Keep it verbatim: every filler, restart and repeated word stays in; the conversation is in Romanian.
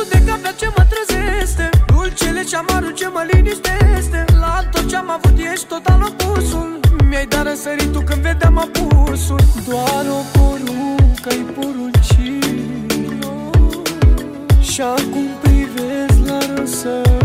de capea ce mă trezește, dulcele și amarul ce mă liniștește. La tot ce-am avut ești total opusul, mi-ai dat răsăritul când vedeam apusul. Doar o poruncă-i poruncit și acum privesc la răsărit.